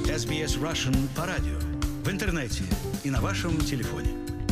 SBS Russian по радио, в интернете и на вашем телефоне.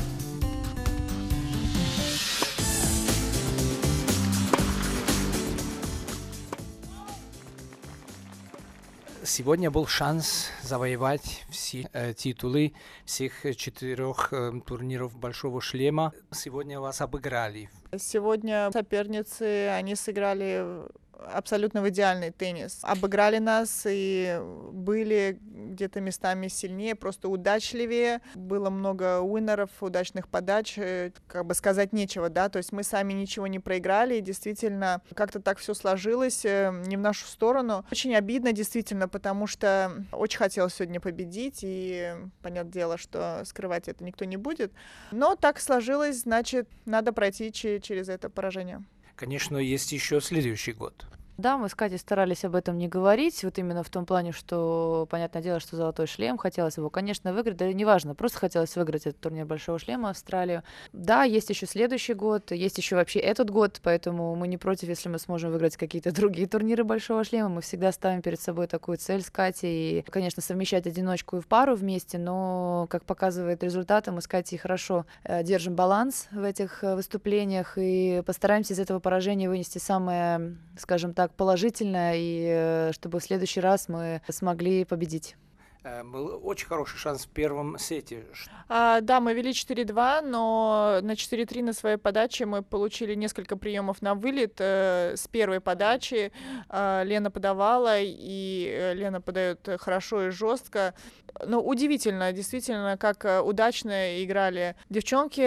Сегодня был шанс завоевать все титулы всех 4 турниров «Большого шлема». Сегодня вас обыграли. Сегодня соперницы, они сыграли абсолютно в идеальный теннис. Обыграли нас и были где-то местами сильнее, просто удачливее. Было много уиннеров, удачных подач, как бы сказать нечего, да, то есть мы сами ничего не проиграли, и действительно как-то так все сложилось, не в нашу сторону. Очень обидно, действительно, потому что очень хотелось сегодня победить, и понятное дело, что скрывать это никто не будет. Но так сложилось, значит, надо пройти через это поражение. Конечно, есть еще следующий год. Да, мы с Катей старались об этом не говорить, вот именно в том плане, что, понятное дело, что золотой шлем, хотелось его, конечно, выиграть, да неважно, просто хотелось выиграть этот турнир Большого шлема, Австралию. Да, есть еще следующий год, есть еще вообще этот год, поэтому мы не против, если мы сможем выиграть какие-то другие турниры Большого шлема, мы всегда ставим перед собой такую цель с Катей, и, конечно, совмещать одиночку и в пару вместе, но, как показывает результаты, мы с Катей хорошо держим баланс в этих выступлениях и постараемся из этого поражения вынести самое, скажем так, положительно, и чтобы в следующий раз мы смогли победить. Был очень хороший шанс в первом сете. Да, мы вели 4-2, но на 4-3 на своей подаче мы получили несколько приемов на вылет. С первой подачи Лена подавала, и Лена подает хорошо и жестко. Но удивительно, действительно, как удачно играли девчонки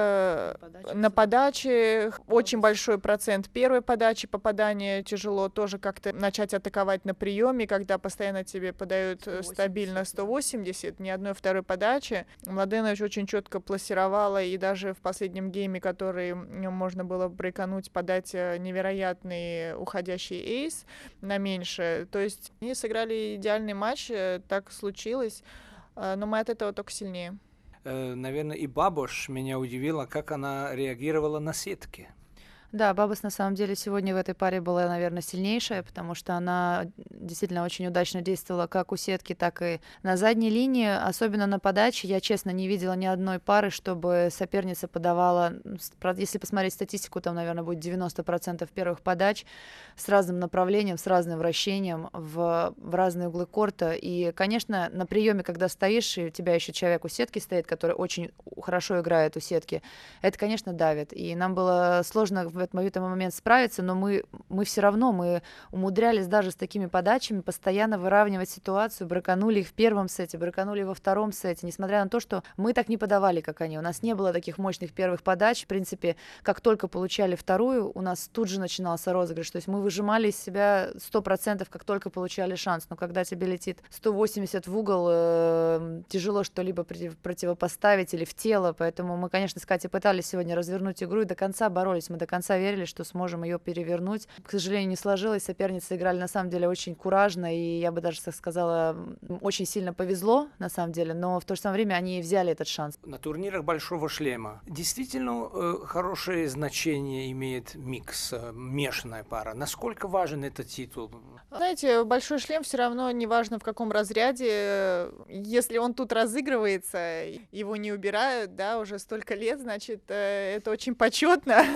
на подаче. Очень большой процент первой подачи, попадания тяжело тоже как-то начать атаковать на приеме, когда постоянно тебе подают 180. Стабильно 180, ни одной второй подачи. Младенович очень четко пласировала, и даже в последнем гейме, который можно было брейкануть, подать невероятный уходящий эйс на меньше. То есть они сыграли идеальный матч, так случилось. Но мы от этого только сильнее. Наверное, и Бабош меня удивила, как она реагировала на сетки. Да, Бабос на самом деле сегодня в этой паре была, наверное, сильнейшая, потому что она действительно очень удачно действовала как у сетки, так и на задней линии, особенно на подаче. Я, честно, не видела ни одной пары, чтобы соперница подавала, если посмотреть статистику, там, наверное, будет 90% первых подач с разным направлением, с разным вращением в разные углы корта. И, конечно, на приеме, когда стоишь, и у тебя еще человек у сетки стоит, который очень хорошо играет у сетки, это, конечно, давит. И нам было сложно в этот момент справиться, но мы все равно, мы умудрялись даже с такими подачами постоянно выравнивать ситуацию, браканули их в первом сете, браканули во втором сете, несмотря на то, что мы так не подавали, как они. У нас не было таких мощных первых подач. В принципе, как только получали вторую, у нас тут же начинался розыгрыш. То есть мы выжимали из себя 100%, как только получали шанс. Но когда тебе летит 180 в угол, тяжело что-либо противопоставить или в тело. Поэтому мы, конечно, с Катей пытались сегодня развернуть игру и до конца боролись. Мы до конца верили, что сможем ее перевернуть. К сожалению, не сложилось. Соперницы играли на самом деле очень куражно, и я бы даже так сказала, очень сильно повезло на самом деле, но в то же самое время они взяли этот шанс. На турнирах Большого шлема действительно хорошее значение имеет микс, мешанная пара. Насколько важен этот титул? Знаете, Большой шлем все равно не важно в каком разряде. Если он тут разыгрывается, его не убирают, да, уже столько лет, значит, это очень почетно.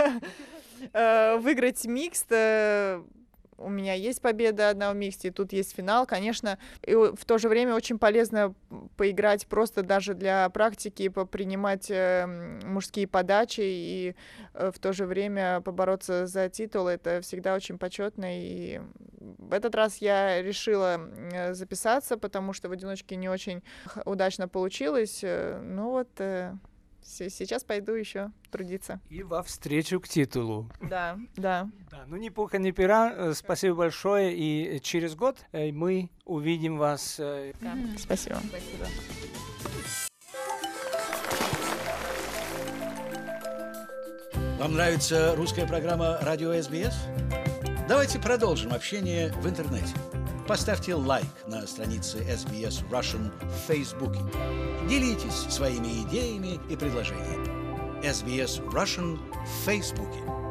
Выиграть микс, у меня есть победа одна в миксте, тут есть финал, конечно, и в то же время очень полезно поиграть просто даже для практики, попринимать мужские подачи и в то же время побороться за титул, это всегда очень почетно, и в этот раз я решила записаться, потому что в одиночке не очень удачно получилось, ну вот... Сейчас пойду еще трудиться. И во встречу к титулу. Да. Ну, ни пуха, ни пера. Спасибо большое. И через год мы увидим вас. Да. Спасибо. Вам нравится русская программа «Радио СБС»? Давайте продолжим общение в интернете. Поставьте лайк на странице SBS Russian в Фейсбуке. Делитесь своими идеями и предложениями. SBS Russian в Фейсбуке.